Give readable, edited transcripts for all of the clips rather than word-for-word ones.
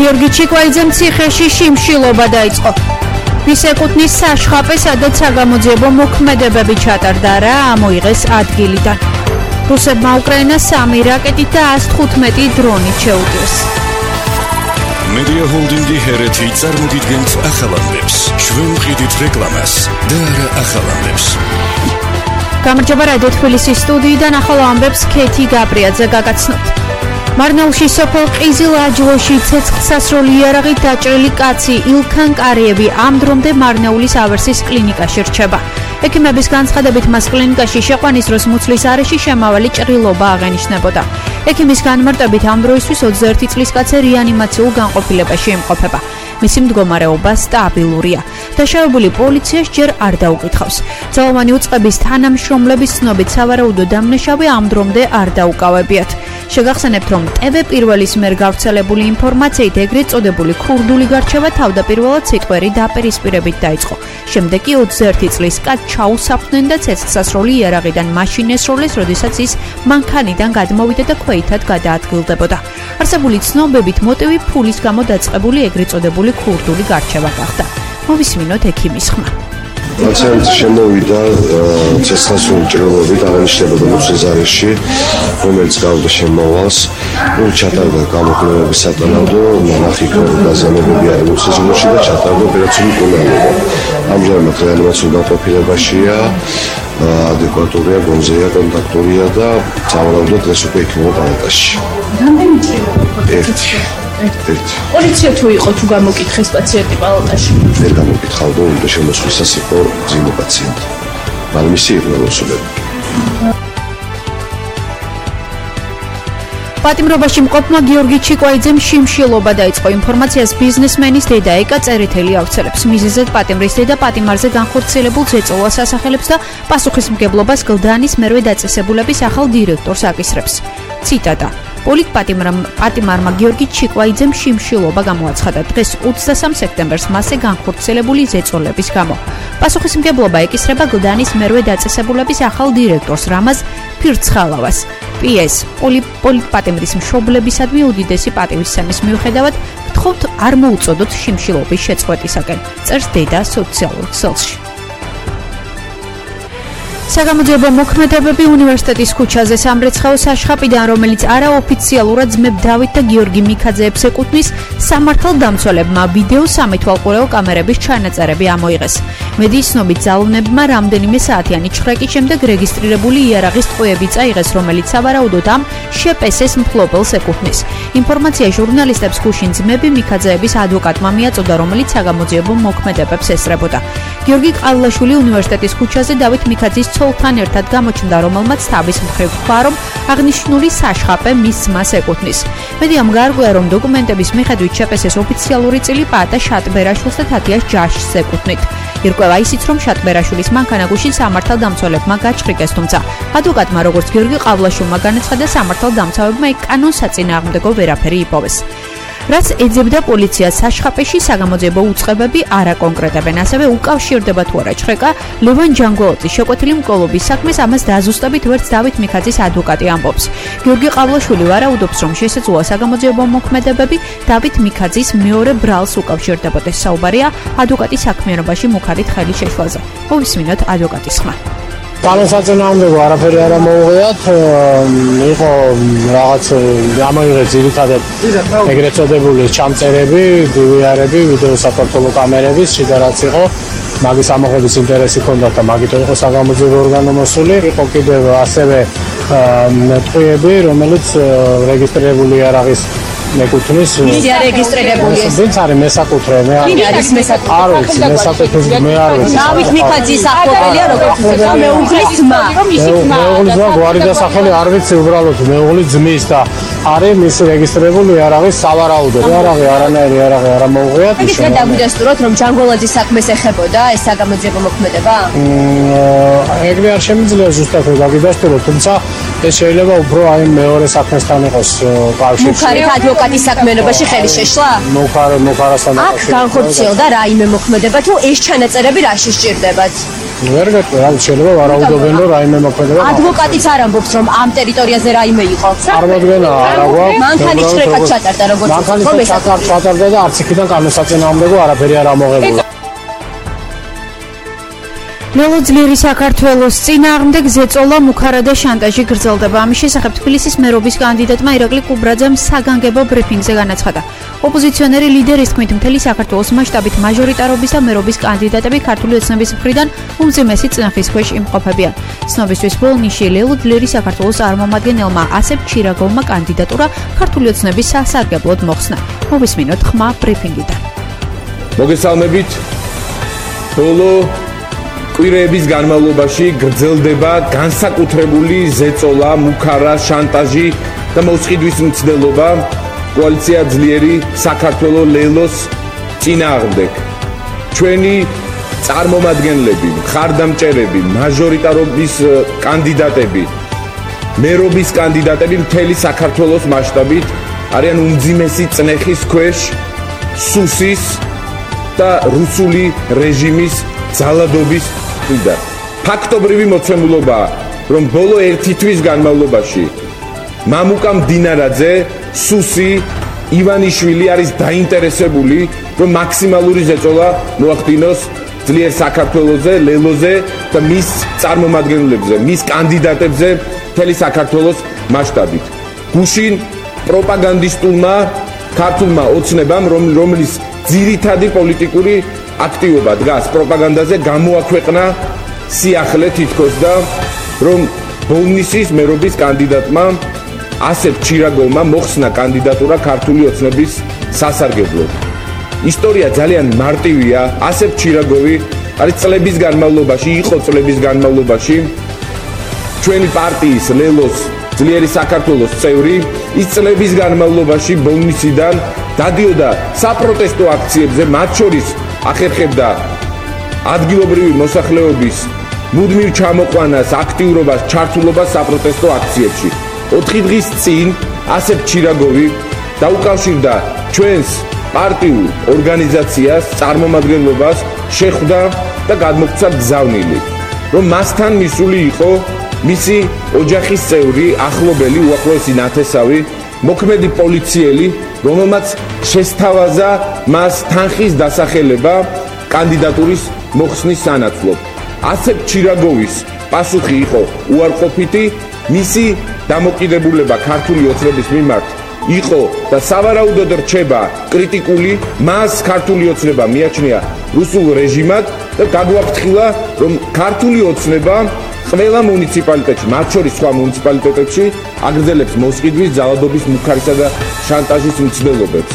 გიორგი ჩიკვაიძემ ციხეში შიმშილობა დაიწყო. მის ეკუთვნის საშხაპე, სადაც საგამოძიებო მოქმედებები ჩატარდა, რა ამოიღეს ადგილიდან. რუსებმა უკრაინას 3 რაკეტით და 115 დრონით შეუტიეს. Media Holding-ი ჰერეთი წარმოგიდგენთ ახალამბებს. ჩვენ ვყიდით რეკლამას და არა ახალამბებს. გამარჯობა რადიო თბილისის სტუდიიდან ახალ ამბებს ქეთი გაბრიაძე გაგაცნობთ. მარნაულში სოფელ ყიზილ-აჯლოში ცეცხლსასროლი იარაღით დაჭრილი კაცი ილქან კარიევი ამ დრომდე მარნაულის ავერსის კლინიკაში რჩება. ექიმების განცხადებით მას კლინიკაში შეყვანის დროს მუცლის არეში შემავალი ჭრილობა აღენიშნებოდა. ექიმის განმარტებით ამ დროისთვის 21 წლის კაცი რეანიმაციულ განყოფილებაში იმყოფება. მისი მდგომარეობა სტაბილურია. დაშავებული პოლიციას ჯერ არ დაუკითხავს. ძალოვანი უწყების თანამშრომლების ცნობით სავარაუდო დამნაშავე ამ დრომდე არ დაუკავებიათ. შეგახსენებთ, რომ ტv პირველის მიერ გავრცელებული ინფორმაციით ეგრეთ წოდებული ქურდული გარჩევა თავდაპირველად სიტყვერი დაპირისპირებით დაიწყო. შემდეგ კი 21 წლის კაცს ჩაუსაფრდნენ და ცეცხლსასროლი იარაღიდან მაშინ ესროლეს, როდესაც ის მანქანიდან გადმოვიდა და ქვეითად გადაადგილდებოდა. არსებული ცნობებით მოტივი ფულის გამო დაწყებული ეგრეთ წოდებული ქურდული გარჩევა გახდა. მოვისმინოთ ექიმის ხმა. პაციენტი შემოვიდა ცეცხლსასროლი ჭრილობით აღენიშნებოდა მუცლის არეში, რომელიც გავდა შემოვალს. ჩატარდა გამოკვლევების სატანადო, ნახი გაზიანებები არის მუცლის არეში და ჩატარდა ოპერაციული კვლევა. ამჟამად რეანიმაციულ განყოფილებაშია, ადეკვატურია, გონზეა, კონტაქტურია და სავარაუდოდ დღეს უკვე იქნება პალატაში. რამდენი ჭრილობა? ერთი. პოლიცია თუ იყო თუ გამოკითხეს პაციენტი პალატაში? ვერ გამოკითხავდა, უნდა შემოსვლისას იყო ძიმე პაციენტი. მაგრამ მისი იღნოროსებდა. პატიმრობაში მყოფმა გიორგი ჩიკვაიძემ შიმშილობა დაიწყო. ინფორმაციას ბიზნესმენის დედა ეკა წერეთელი ავრცელებს. მიზეზად პატიმრის დედა პატიმარზე განხორციელებულ ზეწოლას ასახელებს და პასუხისმგებლობას გლდანის მერვე დაწესებულების ახალ დირექტორს აკისრებს. ციტატა: პატიმარმა გიორგი ჩიკვაიძემ შიმშილობა გამოაცხადა დღეს 23 სექტემბერს მასზე განხორციელებული ზეწოლების გამო. პასუხისმგებლობა ეკისრება გლდანის მერვე დაწესებულების ახალ დირექტორს რამაზ ფირცხალავას. PS პოლიტპატიმრის მშობლებისადმი უდიდესი პატივისცემის მიუხედავად გთხოვთ არ მოუწოდოთ შიმშილობის შეწყვეტისაკენ, წერს დედა სოციალურ ქსელში. საგამოძიებო მოქმედებები უნივერსიტეტის ქუჩაზე სამრეცხაო საშხაპიდან, რომელიც არაოფიციალურად ძმებ დავით და გიორგი მიქაძეებს ეკუთვნის, სამართალდამცველებმა ვიდეო სამეთვალყურეო კამერების ჩანაწერები ამოიღეს. მედიის ცნობით ძალოვნებმა რამდენიმე საათიანი ჩხრეკის შემდეგ რეგისტრირებული იარაღის ტყვეები წაიღეს, რომელიც სავარაუდოდ ამ შპს-ს მფლობელს ეკუთვნის. ინფორმაცია ჟურნალისტებს გუშინ ძმები მიქაძეების ადვოკატმა მიაწოდა, რომელიც საგამოძიებო მოქმედებებს ესწრებოდა. გიორგი ყავლაშვილი უნივერსიტეტის ქუჩაზე დავით მიქაძის ცოლთან ერთად გამოჩნდა, რომელმაც თავის მხრივ თქვა, რომ აღნიშნული საშხაპე მის ძმას ეკუთვნის. მედიამ გაარკვია, რომ დოკუმენტების მიხედვით შპს-ს ოფიციალური წილი პაატა შატბერაშვილს და თათიას ჯაშს ეკუთვნით. ირკვევა ისიც, რომ შატბერაშვილის მანქანა გუშინ სამართალდამცველებმა გაჩხრიკეს, თუმცა ადვოკატმა, როგორც გიორგი ყავლაშვილმა განაცხადა, სამართალდამცავებმა იქ კანონსაწინააღმდეგო ვერაფერი იპოვეს. რაც ეძებდა პოლიციას საშხაპეში, საგამოძიებო უწყებები არ აკონკრეტებენ. ასევე უკავშირდება თუ არა ჩხრეკა ლევან ჯანგველოძის შეკვეთილი მკვლობის საქმეს, ამას დაზუსტებით ვერც დავით მიქაძის ადვოკატი ამბობს. გიორგი ყავლაშვილი ვარაუდობს, რომ შესაძლოა საგამოძიებო მოქმედებები დავით მიქაძის მეორე ბრალს უკავშირდებოდეს. საუბარია ადვოკატის საქმიანობაში მუქარით ხელის შეშლაზე. მოვისმინოთ ადვოკატის ხმა. კანონსაწინააღმდეგო არაფერი არ მოუღიათ, იყო რაღაც ამოიღეს ძირითადად ეგრეთ წოდებული ჩამწერები, DVR-ები, ვიდეო საქართველო კამერების, შიდა რაც იყო, მაგის ამოღების ინტერესი ჰქონდათ და მაგით იყო საგამოძიებო ორგანო მოსული. იყო კიდევ ასევე ტყვეები, რომელიც რეგისტრირებული იარაღის მეკუთვნის. ვინ არეგისტრირებული ეს? ვინც არის მესაკუთრე, მე ვინ არის მესაკუთრე? არ ვიცი, მესაკუთრე მე არ ვიცი. დავით მიქაძის ახლობელია როგორც იცოდა, მეუღლის ძმა. მეუღლის ძმა გვარი და სახელი არ ვიცი უბრალოდ, მეუღლის ძმის და არის მის რეგისტრირებული იარაღის სავარაუდო. იარაღი არანაირი იარაღი არ მოუღიათ. ის რა დაგვიდასტუროთ, რომ ჯანგველაძის საქმეს ეხებოდა ეს საგამოძიებო მოქმედება? ეგრე არ შემიძლია ზუსტად დაგვიდასტუროთ, თუმცა ეს შეიძლება უფრო აი მეორე საქმესთან იყოს კავშირში. მუქარით ადვოკატის საქმიანობაში ხელი შეშლა? მუქარასთან აქ განხორციელდა რაიმე მოქმედება თუ ეს ჩანაწერები რაში სჭირდებათ? ვერ გეტყვი, რა შეიძლება ვარაუდობენ, რომ რაიმე მოქმედება. ადვოკატიც არ ამბობს, რომ ამ ტერიტორიაზე რაიმე იყო. წარმოადგენა არა გვაქვს. მანქანის შრეკაც ჩატარდა, როგორც მანქანის ჩატარდა და არც იქიდან განსაწინააღმდეგო არაფერი არ ამოღებულა. ლელო ძლიერი საქართველოს წინააღმდეგ ზეწოლა, მუქარა და შანტაჟი გრძელდება. ამის შესახებ თბილისის მერობის კანდიდატმა ირაკლი კუბრაძემ საგანგებო ბრიფინგზე განაცხადა. ოპოზიციონერი ლიდერის თქმით, მთელი საქართველოს მასშტაბით მაჟორიტარობის და მერობის კანდიდატები ქართული ოცნების მხრიდან უმძიმესი წნეხის ქვეშ იმყოფებიან. ცნობისთვის ბოლნიში ლელო ძლიერი საქართველოს წარმომადგენელმა ასებ ჩირაგოვმა კანდიდატურა ქართული ოცნების სასარგებლოდ მოხსნა. მოვისმინოთ ხმა ბრიფინგიდან. მოგესალმებით. ბოლო კვირეების განმავლობაში გრძელდება განსაკუთრებული ზეწოლა, მუქარა, შანტაჟი და მოსყიდვის მცდელობა კოალიცია ძლიერი საქართველოს ლელოს წინააღმდეგ. ჩვენი წარმომადგენლები, მხარდამჭერები, მაჟორიტარობის კანდიდატები, მერობის კანდიდატები მთელი საქართველოს მასშტაბით არიან უმძიმესი წნეხის ქვეშ სუსის და რუსული რეჟიმის ძალადობის მხრიდან. ფაქტობრივი მოცემულობაა, რომ ბოლო 1 თვის განმავლობაში მამუკა მდინარაძე, სუსი, ივანიშვილი არის დაინტერესებული, რომ მაქსიმალური ზეწოლა მოახდინოს ძლიერ საქართველოზე, ლელოზე და მის წარმომადგენლებზე, მის კანდიდატებზე მთელი საქართველოს მასშტაბით. გუშინ პროპაგანდისტულმა ქართულმა ოცნებამ, რომლის ძირითადი პოლიტიკური აქტივობა დგას პროპაგანდაზე, გამოაქვეყნა სიახლე თითქოს და რომ ბოლნისის მერობის კანდიდატმა ასებ ჩირაგოვმა მოხსნა კანდიდატურა ქართული ოცნების სასარგებლოდ. ისტორია ძალიან მარტივია. ასებ ჩირაგოვი არის წლების განმავლობაში, იყო წლების განმავლობაში ჩვენი პარტიის ლელოს ძლიერი საქართველოს წევრი. ის წლების განმავლობაში ბოლნისიდან დადიოდა საპროტესტო აქციებზე, მათ შორის ახერხებდა ადგილობრივი მოსახლეობის მუდმივ ჩამოყვანას, აქტიურობას, ჩართულობას საპროტესტო აქციებში. 4 დღის წინ ასებ ჩირაგოვი დაუკავშირდა ჩვენს პარტიულ ორგანიზაციას, წარმომადგენლობას, შეხვდა და გადმოგვცა გზავნილი, რომ მასთან მისული იყო მისი ოჯახის წევრი, ახლობელი, უახლოესი ნათესავი, მოქმედი პოლიციელი, რომელმაც შესთავაზა მას თანხის დასახელება კანდიდატურის მოხსნის სანაცვლოდ. ასებ ჩირაგოვის პასუხი იყო უარყოფითი, მისი დამოკიდებულება ქართული ოცნების მიმართ იყო და სავარაუდოდ რჩება კრიტიკული. მას ქართული ოცნება მიაჩნია რუსულ რეჟიმად და გაგვაფრთხილა, რომ ქართული ოცნება ყველა მუნიციპალიტეტში, მათ შორის სხვა მუნიციპალიტეტებში აგრძელებს მოსყიდვის, ძალადობის, მუქარისა და შანტაჟის მცდელობებს.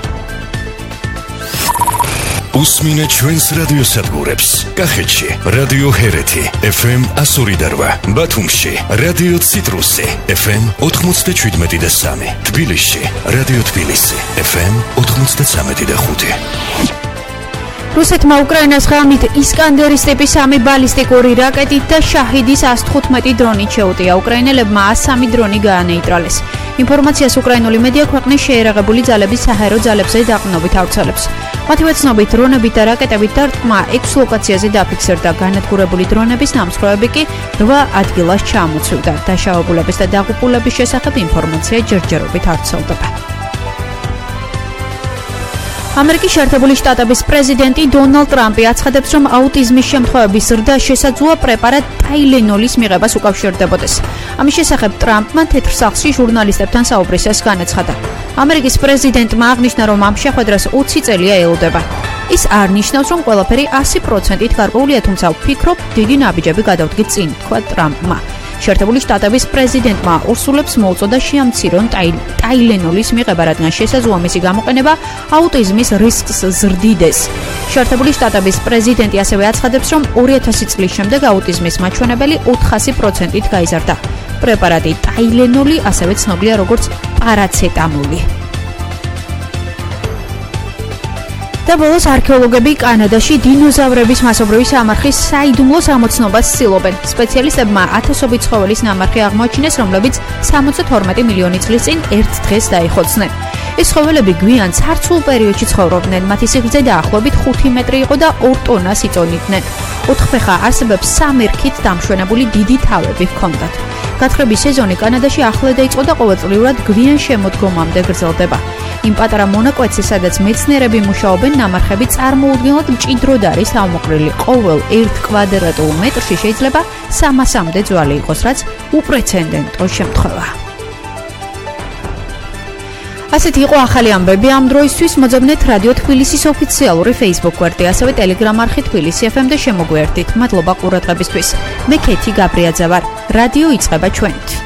უსმინეთ ჩვენს რადიოსადგურებს. კახეთში რადიო ჰერეთი FM 102.8, ბათუმში რადიო ციტრუსი FM 97.3, თბილისში რადიო თბილისი FM 93.5. რუსეთმა უკრაინას ღამით ისკანდერის ტიპის 3 ბალისტიკური რაკეტით და შაჰიდის 115 დრონით შეუტია. უკრაინელებმა 103 დრონი გაანეიტრალეს. ინფორმაციას უკრაინული მედია ქვეყნის შეერაღებული ძალების საჰაერო ძალებზე დაყრდნობით ავრცელებს. მათივე ცნობით, დრონებით და რაკეტებით დარტყმა 6 ლოკაციაზე დაფიქსირდა. განადგურებული დრონების ნამსხვრევები კი 8 ადგილას ჩამოცივდა. დაშავებულების და დაღუპულების შესახებ ინფორმაცია ჯერჯერობით ავრცელდება. ამერიკის შეერთებული შტატების პრეზიდენტი დონალდ ტრამპი აცხადებს, რომ აუტიზმის შემთხვევების ზრდა შესაძლოა პრეპარატ ტაილენოლის მიღებას უკავშირდებოდეს. ამის შესახებ ტრამპმა თეთრ სახლში ჟურნალისტებთან საუბრისას განაცხადა. ამერიკის პრეზიდენტმა აღნიშნა, რომ ამ შეხვედრას 20 წელია ელოდება. ის არ ნიშნავს, რომ ყველაფერი 100%-ით გარკვეულია, თუმცა ვფიქრობ, დიდი ნაბიჯები გადავდგით წინ, თქვა ტრამპმა. შეერთებული შტატების პრეზიდენტმა ორსულებს მოუწოდა შეამცირონ ტაილენოლის მიღება, რადგან შესაძლოა მისი გამოყენება აუტიზმის რისკს ზრდიდეს. შეერთებული შტატების პრეზიდენტი ასევე აცხადებს, რომ 2000 წლის შემდეგ აუტიზმის მაჩვენებელი 400%-ით გაიზარდა. პრეპარატი ტაილენოლი ასევე ცნობილია როგორც პარაცეტამოლი. და ბოლოს არქეოლოგები კანადაში დინოზავრების მასობრივი სამარხის საიდუმლოს ამოცნობას ცდილობენ. სპეციალისტებმა ათასობით ცხოველის ნამარხი აღმოაჩინეს, რომლებიც 72 მილიონი წლის წინ ერთ დღეს დაიხოცნენ. ეს ცხოველები გვიან ცარცულ პერიოდში ცხოვრობდნენ, მათი სიგრძე დაახლოებით 5 მეტრი იყო და 2 ტონას იწონიდნენ. ოთხფეხა არსებებს სამერქით დამშვენებული დიდი თავები ჰქონდათ. გათხრების სეზონი კანადაში ახლე დაიწყო და ყოველწლიურად გვიან შემოდგომამდე გრძელდება. იმ პატარა მონაკვეთზე, სადაც მეცნიერები მუშაობენ, ნამარხები წარმოუდგენლად მჭიდროდ არის თავმოყრილი. ყოველ 1 კვადრატულ მეტრში შეიძლება 300-მდე ძვალი იყოს, რაც უპრეცედენტო შემთხვევაა. ასეთი იყო ახალი ამბები ამ დროისთვის. მოძებნეთ რადიო თბილისის ოფიციალური Facebook გვერდი, ასევე Telegram არხი თბილისი FM და შემოგვიერთდით. მადლობა ყურადღებისთვის. მე კეთი გაბრიაძე ვარ. რადიო იწყება ჩვენით.